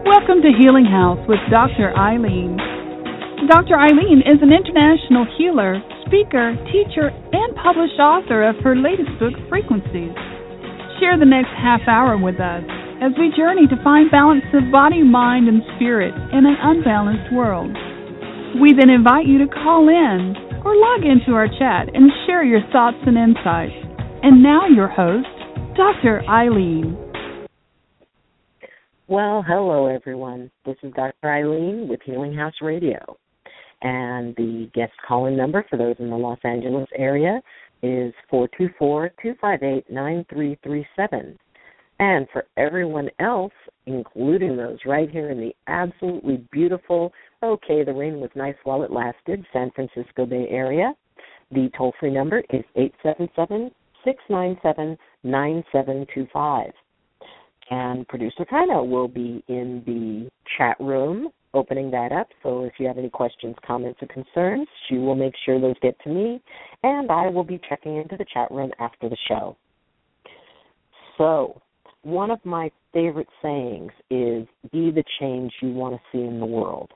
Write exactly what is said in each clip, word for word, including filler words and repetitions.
Welcome to Healing House with Doctor Eileen. Doctor Eileen is an international healer, speaker, teacher, and published author of her latest book, Frequencies. Share the next half hour with us as we journey to find balance of body, mind, and spirit in an unbalanced world. We then invite you to call in or log into our chat and share your thoughts and insights. And now your host, Doctor Eileen. Well, hello, everyone. This is Doctor Eileen with Healing House Radio. And the guest calling number for those in the Los Angeles area is four two four, two five eight, nine three three seven. And for everyone else, including those right here in the absolutely beautiful, okay, the rain was nice while it lasted, San Francisco Bay Area, the toll-free number is eight seven seven, six nine seven, nine seven two five. And Producer Kino will be in the chat room opening that up. So if you have any questions, comments, or concerns, she will make sure those get to me, and I will be checking into the chat room after the show. So one of my favorite sayings is, be the change you want to see in the world.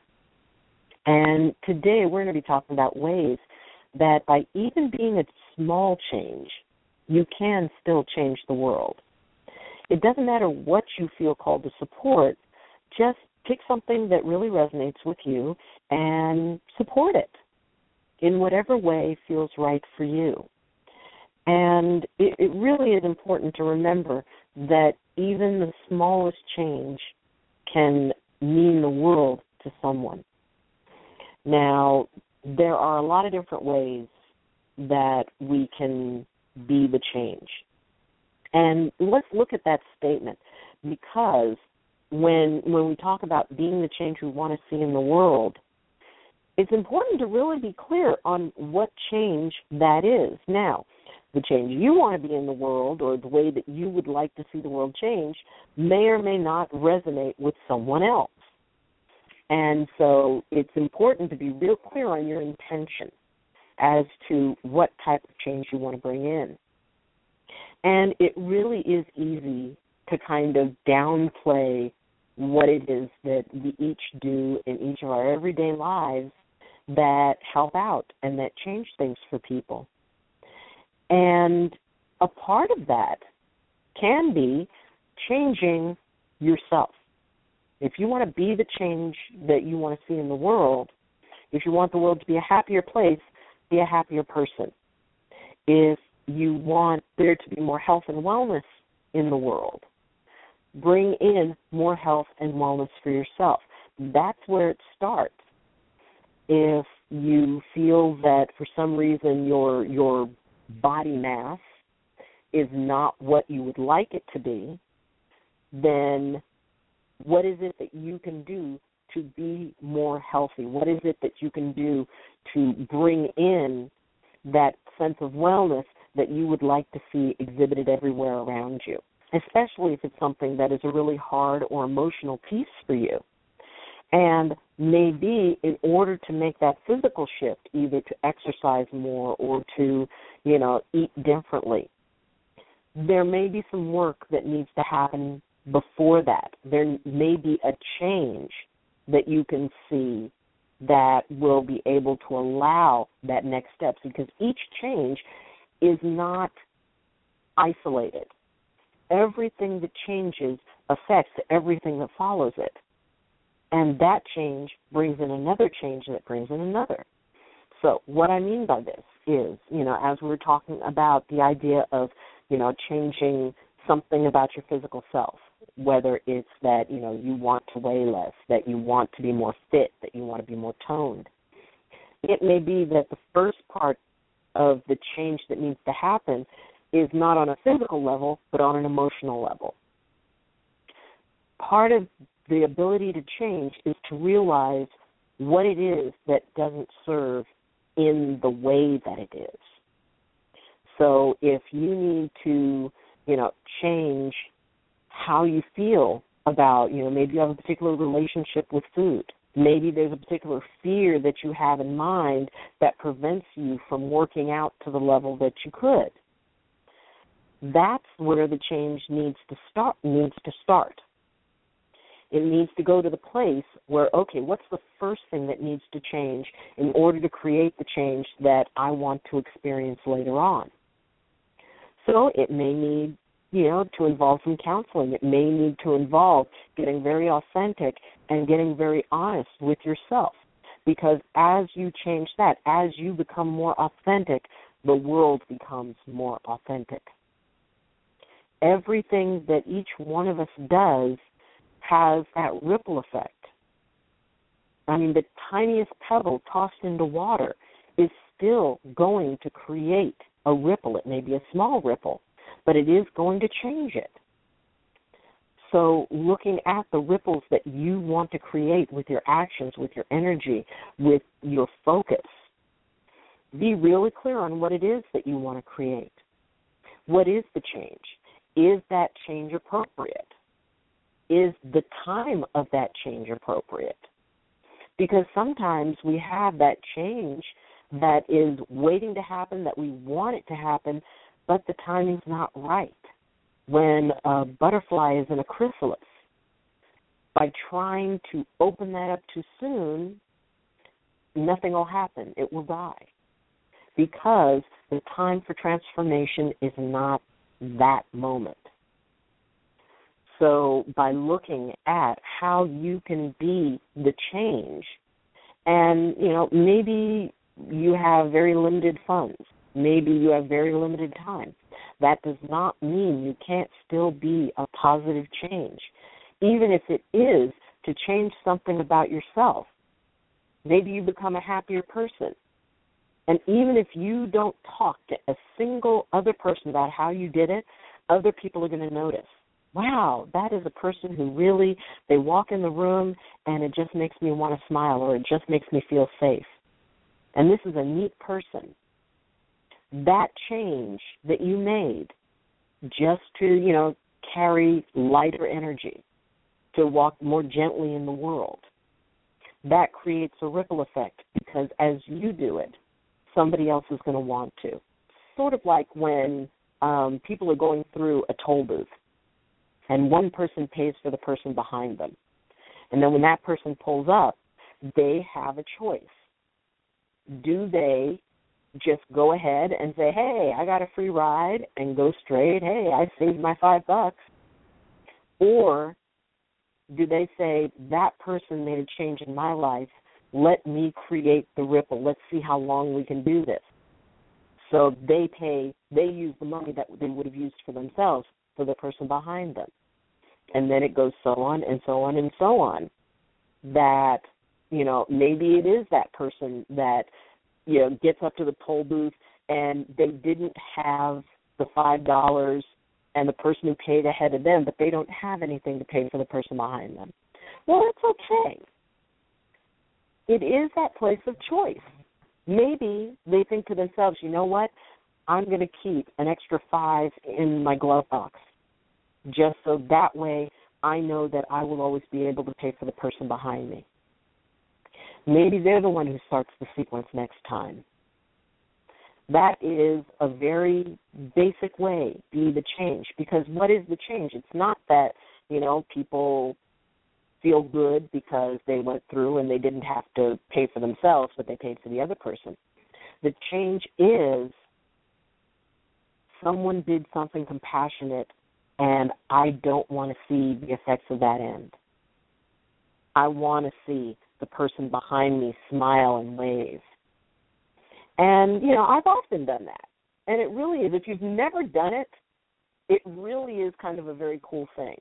And today we're going to be talking about ways that by even being a small change, you can still change the world. It doesn't matter what you feel called to support, just pick something that really resonates with you and support it in whatever way feels right for you. And it, it really is important to remember that even the smallest change can mean the world to someone. Now, there are a lot of different ways that we can be the change. And let's look at that statement, because when when we talk about being the change we want to see in the world, it's important to really be clear on what change that is. Now, the change you want to be in the world, or the way that you would like to see the world change, may or may not resonate with someone else. And so it's important to be real clear on your intention as to what type of change you want to bring in. And it really is easy to kind of downplay what it is that we each do in each of our everyday lives that help out and that change things for people. And a part of that can be changing yourself. If you want to be the change that you want to see in the world, if you want the world to be a happier place, be a happier person. If you want there to be more health and wellness in the world, bring in more health and wellness for yourself. That's where it starts. If you feel that for some reason your your body mass is not what you would like it to be, then what is it that you can do to be more healthy? What is it that you can do to bring in that sense of wellness that you would like to see exhibited everywhere around you, especially if it's something that is a really hard or emotional piece for you? And maybe in order to make that physical shift, either to exercise more or to, you know, eat differently, there may be some work that needs to happen before that. There may be a change that you can see that will be able to allow that next step, because each change is not isolated. Everything that changes affects everything that follows it. And that change brings in another change that brings in another. So what I mean by this is, you know, as we were talking about the idea of, you know, changing something about your physical self, whether it's that, you know, you want to weigh less, that you want to be more fit, that you want to be more toned. It may be that the first part of the change that needs to happen is not on a physical level, but on an emotional level. Part of the ability to change is to realize what it is that doesn't serve in the way that it is. So if you need to, you know, change how you feel about, you know, maybe you have a particular relationship with food. Maybe there's a particular fear that you have in mind that prevents you from working out to the level that you could. That's where the change needs to start. Needs to start. It needs to go to the place where, okay, what's the first thing that needs to change in order to create the change that I want to experience later on? So it may need, you know, to involve some counseling. It may need to involve getting very authentic and getting very honest with yourself. Because as you change that, as you become more authentic, the world becomes more authentic. Everything that each one of us does has that ripple effect. I mean, the tiniest pebble tossed into water is still going to create a ripple. It may be a small ripple, but it is going to change it. So looking at the ripples that you want to create with your actions, with your energy, with your focus, be really clear on what it is that you want to create. What is the change? Is that change appropriate? Is the time of that change appropriate? Because sometimes we have that change that is waiting to happen, that we want it to happen, but the timing's not right. When a butterfly is in a chrysalis, by trying to open that up too soon, nothing will happen. It will die. Because the time for transformation is not that moment. So by looking at how you can be the change, and, you know, maybe you have very limited funds. Maybe you have very limited time. That does not mean you can't still be a positive change, even if it is to change something about yourself. Maybe you become a happier person. And even if you don't talk to a single other person about how you did it, other people are going to notice. Wow, that is a person who really, they walk in the room and it just makes me want to smile, or it just makes me feel safe. And this is a neat person. That change that you made just to, you know, carry lighter energy, to walk more gently in the world, that creates a ripple effect, because as you do it, somebody else is going to want to. Sort of like when um, people are going through a toll booth and one person pays for the person behind them. And then when that person pulls up, they have a choice. Do they just go ahead and say, hey, I got a free ride, and go straight, hey, I saved my five bucks? Or do they say, that person made a change in my life, let me create the ripple, let's see how long we can do this? So they pay, they use the money that they would have used for themselves for the person behind them. And then it goes so on and so on and so on. That, you know, maybe it is that person that, you know, gets up to the toll booth and they didn't have the five dollars and the person who paid ahead of them, but they don't have anything to pay for the person behind them. Well, that's okay. It is that place of choice. Maybe they think to themselves, you know what, I'm going to keep an extra five in my glove box, just so that way I know that I will always be able to pay for the person behind me. Maybe they're the one who starts the sequence next time. That is a very basic way, be the change. Because what is the change? It's not that, you know, people feel good because they went through and they didn't have to pay for themselves, but they paid for the other person. The change is someone did something compassionate, and I don't want to see the effects of that end. I want to see the person behind me smile and wave. And, you know, I've often done that. And it really is. If you've never done it, it really is kind of a very cool thing.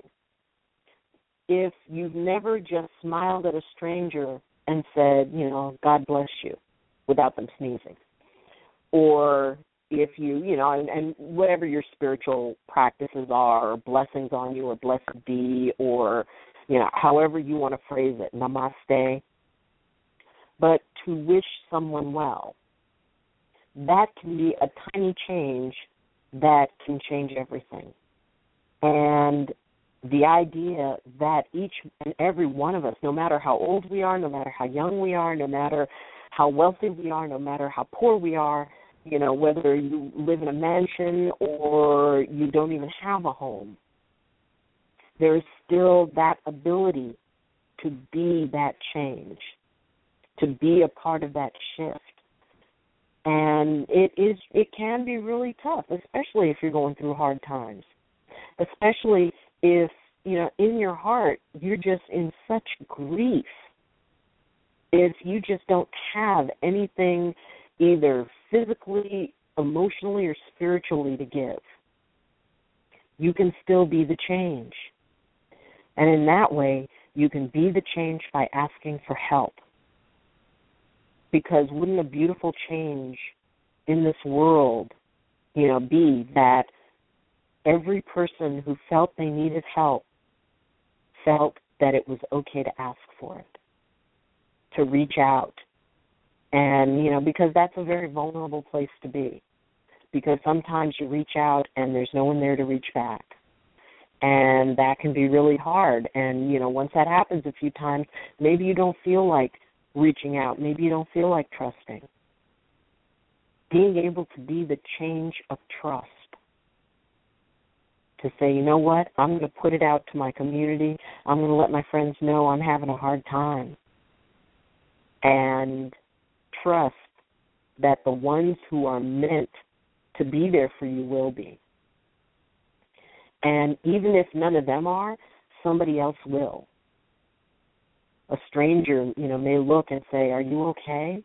If you've never just smiled at a stranger and said, you know, God bless you, without them sneezing. Or if you, you know, and, and whatever your spiritual practices are, or blessings on you, or blessed be, or, you know, however you want to phrase it, namaste. But to wish someone well, that can be a tiny change that can change everything. And the idea that each and every one of us, no matter how old we are, no matter how young we are, no matter how wealthy we are, no matter how poor we are, you know, whether you live in a mansion or you don't even have a home, there is still that ability to be that change, to be a part of that shift. And it is it can be really tough, especially if you're going through hard times, especially if, you know, in your heart you're just in such grief, if you just don't have anything either physically, emotionally, or spiritually to give. You can still be the change. And in that way, you can be the change by asking for help. Because wouldn't a beautiful change in this world, you know, be that every person who felt they needed help felt that it was okay to ask for it, to reach out. And, you know, because that's a very vulnerable place to be. Because sometimes you reach out and there's no one there to reach back. And that can be really hard. And, you know, once that happens a few times, maybe you don't feel like reaching out. Maybe you don't feel like trusting. Being able to be the change of trust. To say, you know what, I'm going to put it out to my community. I'm going to let my friends know I'm having a hard time. And trust that the ones who are meant to be there for you will be. And even if none of them are, somebody else will. A stranger, you know, may look and say, are you okay?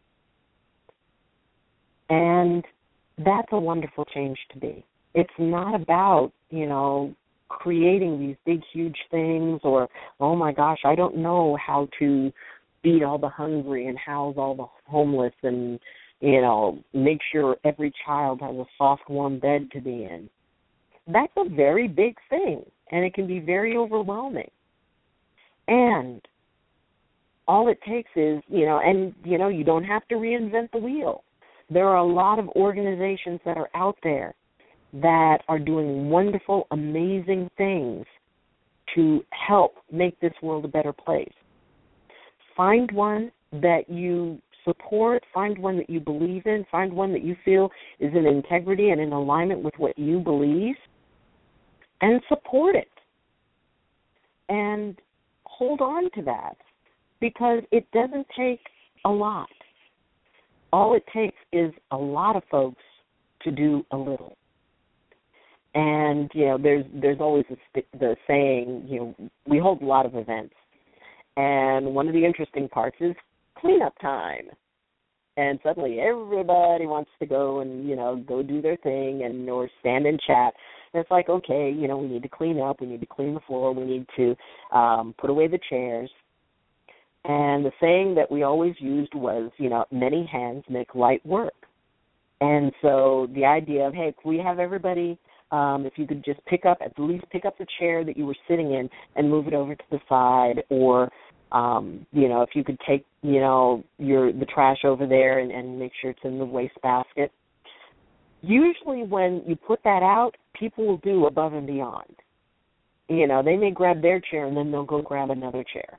And that's a wonderful change to be. It's not about, you know, creating these big, huge things or, oh, my gosh, I don't know how to feed all the hungry and house all the homeless and, you know, make sure every child has a soft, warm bed to be in. That's a very big thing, and it can be very overwhelming. And all it takes is, you know, and, you know, you don't have to reinvent the wheel. There are a lot of organizations that are out there that are doing wonderful, amazing things to help make this world a better place. Find one that you support, find one that you believe in, find one that you feel is in integrity and in alignment with what you believe, and support it. And hold on to that, because it doesn't take a lot. All it takes is a lot of folks to do a little. And, you know, there's there's always a, the saying, you know, we hold a lot of events. And one of the interesting parts is cleanup time. And suddenly everybody wants to go and, you know, go do their thing and or stand and chat. And it's like, okay, you know, we need to clean up. We need to clean the floor. We need to um, put away the chairs. And the saying that we always used was, you know, many hands make light work. And so the idea of, hey, can we have everybody, um, if you could just pick up, at least pick up the chair that you were sitting in and move it over to the side, or, um, you know, if you could take, you know, your the trash over there and, and make sure it's in the wastebasket. Usually when you put that out, people will do above and beyond. You know, they may grab their chair and then they'll go grab another chair.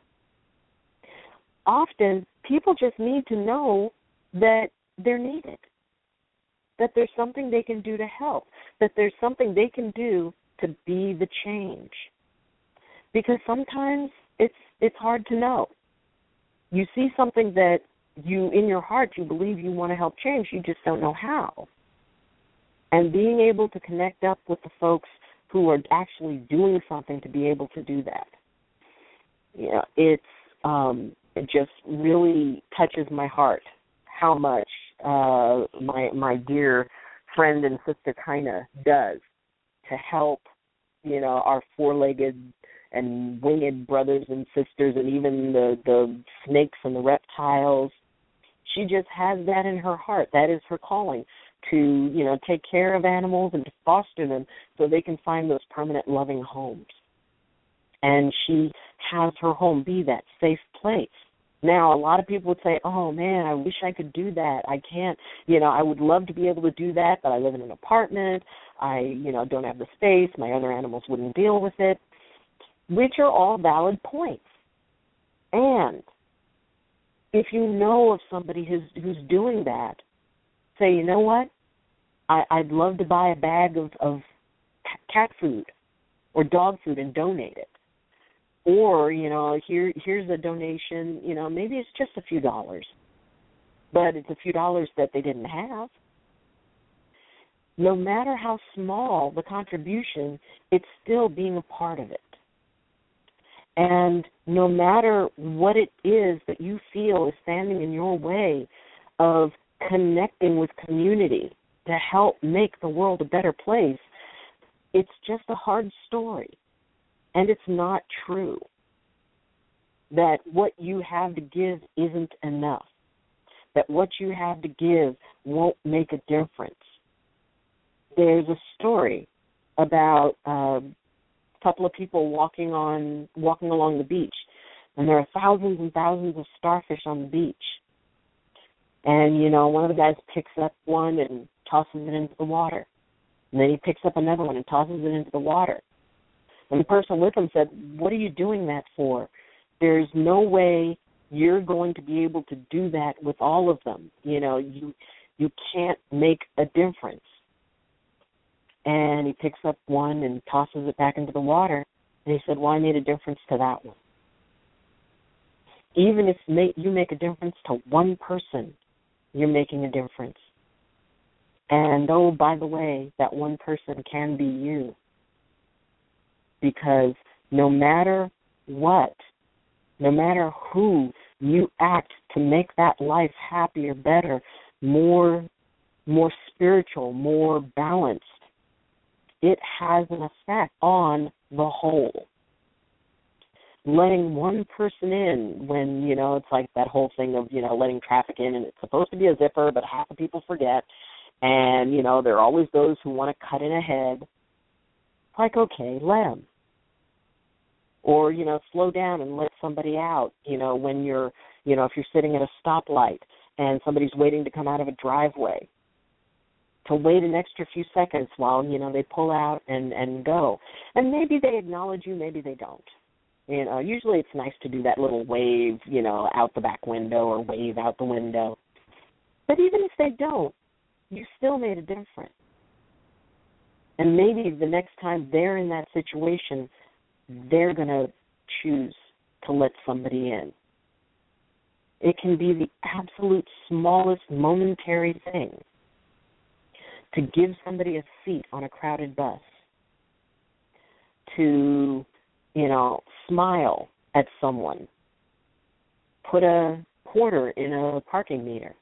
Often, people just need to know that they're needed, that there's something they can do to help, that there's something they can do to be the change. Because sometimes it's it's hard to know. You see something that you, in your heart, you believe you want to help change, you just don't know how. And being able to connect up with the folks who are actually doing something to be able to do that, you know, it's um, it just really touches my heart how much uh, my my dear friend and sister Kaina does to help, you know, our four-legged and winged brothers and sisters, and even the, the snakes and the reptiles. She just has that in her heart. That is her calling, to, you know, take care of animals and to foster them so they can find those permanent loving homes. And she has her home be that safe place. Now, a lot of people would say, oh, man, I wish I could do that. I can't, you know, I would love to be able to do that, but I live in an apartment. I, you know, don't have the space. My other animals wouldn't deal with it, which are all valid points. And if you know of somebody who's, who's doing that, say, you know what, I, I'd love to buy a bag of, of cat food or dog food and donate it. Or, you know, here here's a donation, you know, maybe it's just a few dollars, but it's a few dollars that they didn't have. No matter how small the contribution, it's still being a part of it. And no matter what it is that you feel is standing in your way of connecting with community to help make the world a better place, it's just a hard story. And it's not true that what you have to give isn't enough, that what you have to give won't make a difference. There's a story about uh, a couple of people walking on walking along the beach, and there are thousands and thousands of starfish on the beach. And, you know, one of the guys picks up one and tosses it into the water. And then he picks up another one and tosses it into the water. And the person with him said, "What are you doing that for? There's no way you're going to be able to do that with all of them. You know, you you can't make a difference." And he picks up one and tosses it back into the water. And he said, "Well, I made a difference to that one." Even if you make a difference to one person, you're making a difference. And, oh, by the way, that one person can be you. Because no matter what, no matter who you act to make that life happier, better, more, more spiritual, more balanced, it has an effect on the whole. Letting one person in when, you know, it's like that whole thing of, you know, letting traffic in, and it's supposed to be a zipper, but half the people forget. And, you know, there are always those who want to cut in ahead. It's like, okay, let them. Or, you know, slow down and let somebody out, you know, when you're, you know, if you're sitting at a stoplight and somebody's waiting to come out of a driveway, to wait an extra few seconds while, you know, they pull out and, and go. And maybe they acknowledge you, maybe they don't. You know, usually it's nice to do that little wave, you know, out the back window or wave out the window. But even if they don't, you still made a difference. And maybe the next time they're in that situation, they're going to choose to let somebody in. It can be the absolute smallest momentary thing to give somebody a seat on a crowded bus, to, you know, smile at someone, put a quarter in a parking meter,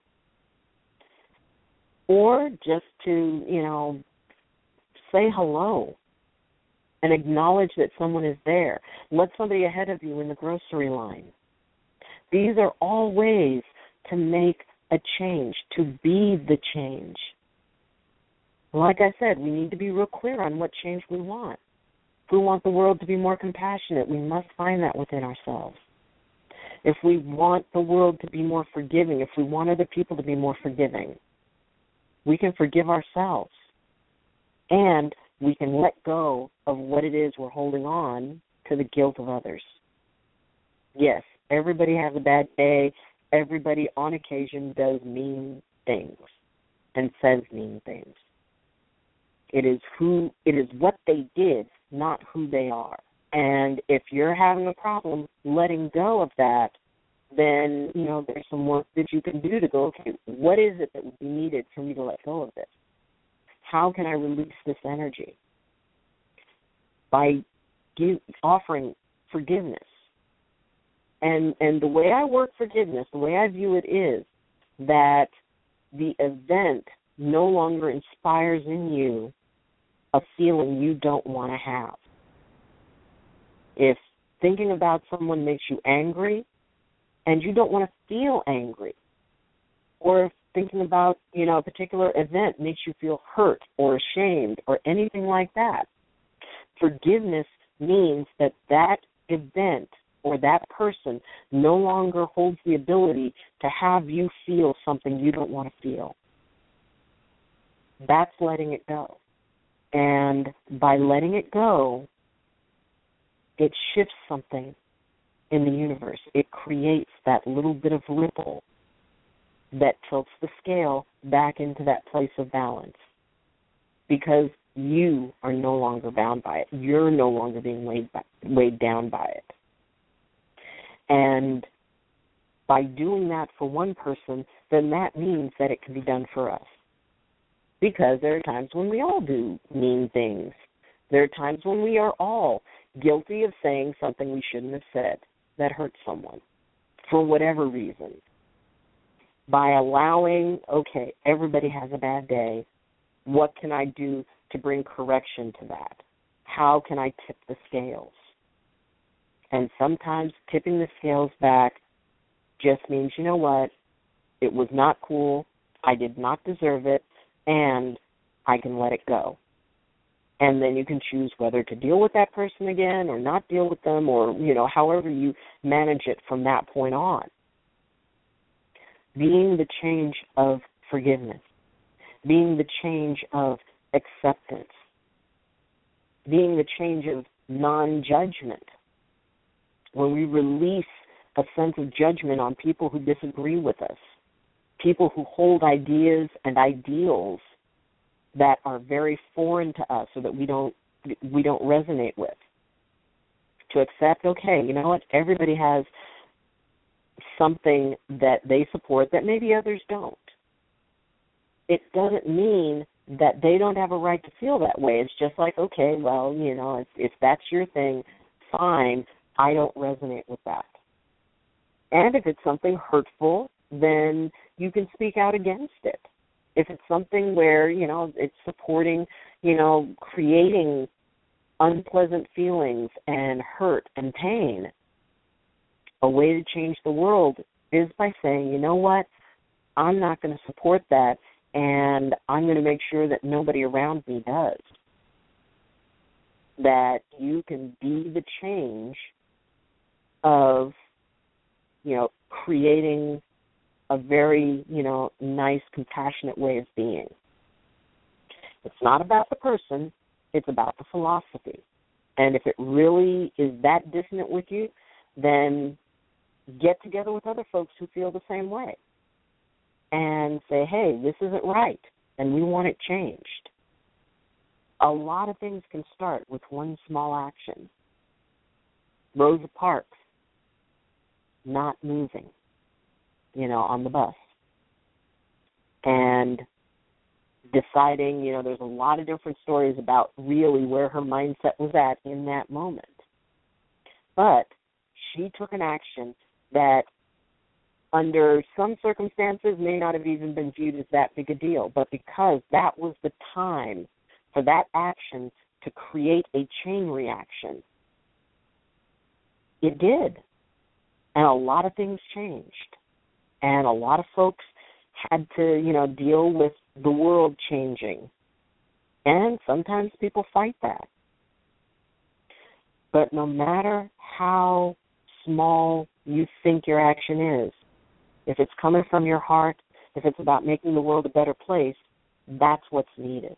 or just to, you know, say hello and acknowledge that someone is there. Let somebody ahead of you in the grocery line. These are all ways to make a change, to be the change. Like I said, we need to be real clear on what change we want. If we want the world to be more compassionate, we must find that within ourselves. If we want the world to be more forgiving, if we want other people to be more forgiving, we can forgive ourselves. And we can let go of what it is we're holding on to, the guilt of others. Yes, everybody has a bad day. Everybody on occasion does mean things and says mean things. It is who, it is what they did, not who they are. And if you're having a problem letting go of that, then, you know, there's some work that you can do to go, okay, what is it that would be needed for me to let go of this? How can I release this energy? By give, offering forgiveness. And and the way I work forgiveness, the way I view it is that the event no longer inspires in you a feeling you don't want to have. If thinking about someone makes you angry and you don't want to feel angry, or if thinking about, you know, a particular event makes you feel hurt or ashamed or anything like that, forgiveness means that that event or that person no longer holds the ability to have you feel something you don't want to feel. That's letting it go. And by letting it go, it shifts something in the universe. It creates that little bit of ripple that tilts the scale back into that place of balance, because you are no longer bound by it. You're no longer being weighed, by, weighed down by it. And by doing that for one person, then that means that it can be done for us. Because there are times when we all do mean things. There are times when we are all guilty of saying something we shouldn't have said that hurt someone for whatever reason. By allowing, okay, everybody has a bad day, what can I do to bring correction to that? How can I tip the scales? And sometimes tipping the scales back just means, you know what, it was not cool, I did not deserve it, and I can let it go. And then you can choose whether to deal with that person again or not deal with them, or, you know, however you manage it from that point on. Being the change of forgiveness, being the change of acceptance, being the change of non-judgment. When we release a sense of judgment on people who disagree with us, people who hold ideas and ideals that are very foreign to us or that we don't we don't resonate with. To accept, okay, you know what, everybody has something that they support that maybe others don't. It doesn't mean that they don't have a right to feel that way. It's just like, okay, well, you know, if, if that's your thing, fine, I don't resonate with that. And if it's something hurtful, then you can speak out against it. If it's something where, you know, it's supporting, you know, creating unpleasant feelings and hurt and pain, a way to change the world is by saying, you know what, I'm not going to support that, and I'm going to make sure that nobody around me does. That you can be the change of, you know, creating a very, you know, nice, compassionate way of being. It's not about the person, it's about the philosophy. And if it really is that dissonant with you, then get together with other folks who feel the same way and say, hey, this isn't right, and we want it changed. A lot of things can start with one small action. Rosa Parks not moving, you know, on the bus. And deciding, you know, there's a lot of different stories about really where her mindset was at in that moment. But she took an action that under some circumstances may not have even been viewed as that big a deal. But because that was the time for that action to create a chain reaction, it did. And a lot of things changed. And a lot of folks had to, you know, deal with the world changing. And sometimes people fight that. But no matter how small you think your action is, if it's coming from your heart, if it's about making the world a better place, that's what's needed.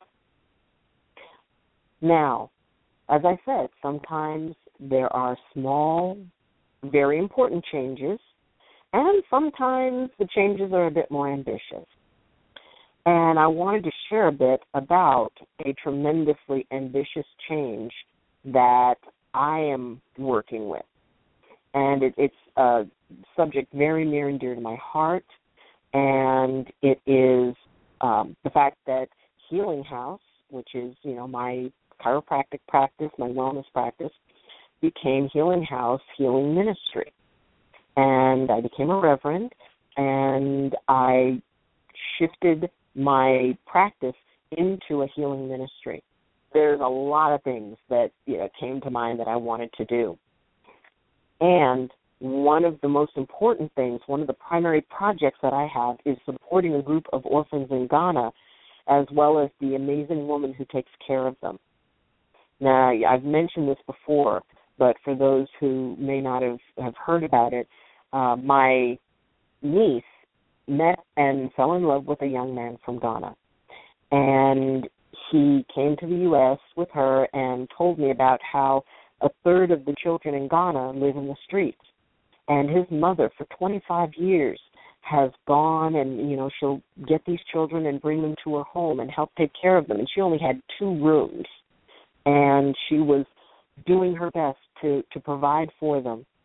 Now, as I said, sometimes there are small, very important changes, and sometimes the changes are a bit more ambitious. And I wanted to share a bit about a tremendously ambitious change that I am working with. And it, it's a subject very near and dear to my heart, and it is um, the fact that Healing House, which is, you know, my chiropractic practice, my wellness practice, became Healing House Healing Ministry. And I became a reverend, and I shifted my practice into a healing ministry. There's a lot of things that, you know, came to mind that I wanted to do. And one of the most important things, one of the primary projects that I have is supporting a group of orphans in Ghana, as well as the amazing woman who takes care of them. Now, I've mentioned this before, but for those who may not have, have heard about it, uh, my niece met and fell in love with a young man from Ghana. And he came to the U S with her and told me about how a third of the children in Ghana live in the streets. And his mother, for twenty-five years, has gone and, you know, she'll get these children and bring them to her home and help take care of them. And she only had two rooms. And she was doing her best to, to provide for them.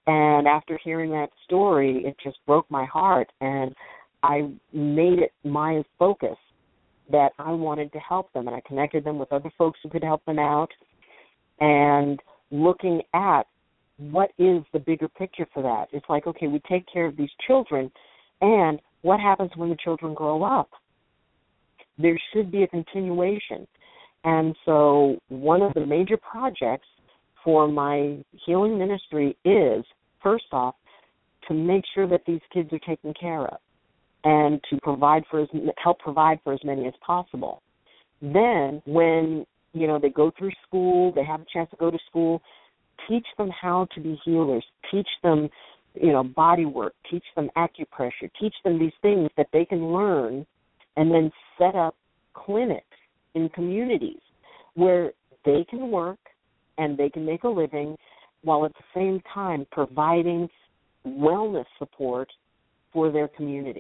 And after hearing that story, it just broke my heart, and I made it my focus that I wanted to help them, and I connected them with other folks who could help them out, and looking at what is the bigger picture for that. It's like, okay, we take care of these children, and what happens when the children grow up? There should be a continuation. And so one of the major projects for my healing ministry is, first off, to make sure that these kids are taken care of and to provide for as, help provide for as many as possible. Then when, you know, they go through school, they have a chance to go to school, teach them how to be healers, teach them, you know, body work, teach them acupressure, teach them these things that they can learn, and then set up clinics in communities where they can work and they can make a living while at the same time providing wellness support for their communities.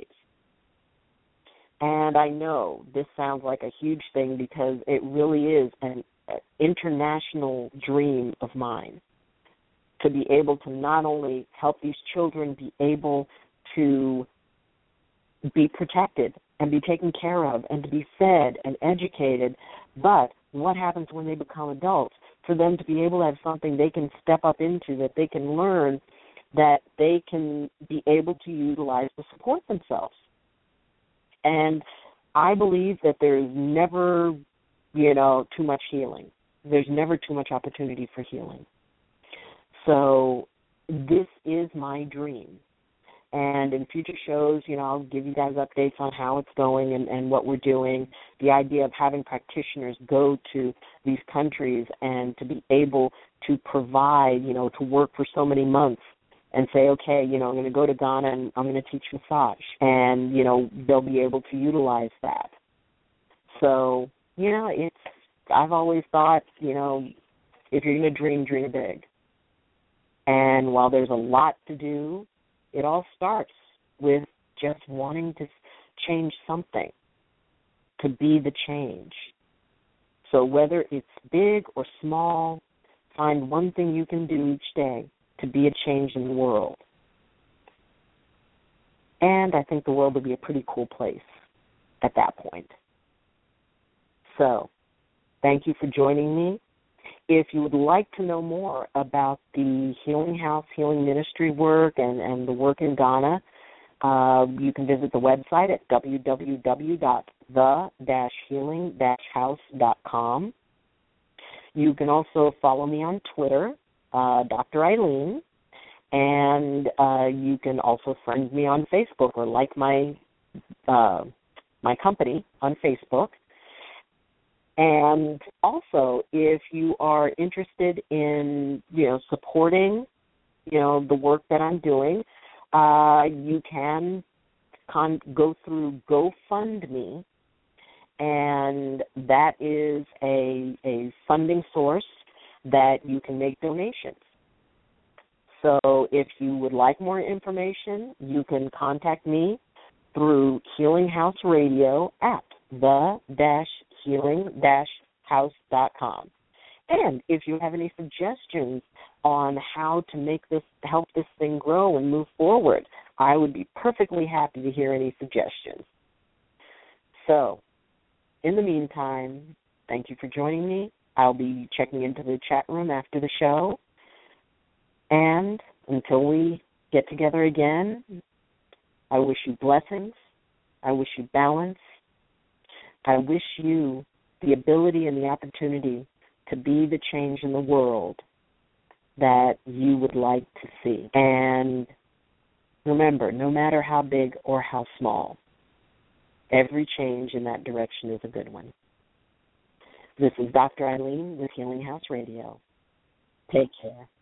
And I know this sounds like a huge thing because it really is an international dream of mine, to be able to not only help these children be able to be protected and be taken care of and to be fed and educated, but what happens when they become adults, for them to be able to have something they can step up into, that they can learn, that they can be able to utilize to support themselves. And I believe that there's never, you know, too much healing. There's never too much opportunity for healing. So this is my dream. And in future shows, you know, I'll give you guys updates on how it's going and, and what we're doing. The idea of having practitioners go to these countries and to be able to provide, you know, to work for so many months and say, okay, you know, I'm going to go to Ghana and I'm going to teach massage. And, you know, they'll be able to utilize that. So, you know, it's, I've always thought, you know, if you're going to dream, dream big. And while there's a lot to do, it all starts with just wanting to change something, to be the change. So whether it's big or small, find one thing you can do each day to be a change in the world. And I think the world will be a pretty cool place at that point. So thank you for joining me. If you would like to know more about the Healing House Healing Ministry work and, and the work in Ghana, uh, you can visit the website at w w w dot the dash healing dash house dot com. You can also follow me on Twitter, uh, Doctor Eileen, and uh, you can also friend me on Facebook or like my uh, my company on Facebook. And also, if you are interested in, you know, supporting, you know, the work that I'm doing, uh, you can con- go through GoFundMe, and that is a, a funding source that you can make donations. So if you would like more information, you can contact me through Healing House Radio at the dash healing dash house dot com. And if you have any suggestions on how to make this, help this thing grow and move forward, I would be perfectly happy to hear any suggestions. So, in the meantime, thank you for joining me. I'll be checking into the chat room after the show. And until we get together again, I wish you blessings. I wish you balance. I wish you the ability and the opportunity to be the change in the world that you would like to see. And remember, no matter how big or how small, every change in that direction is a good one. This is Doctor Eileen with Healing House Radio. Take care.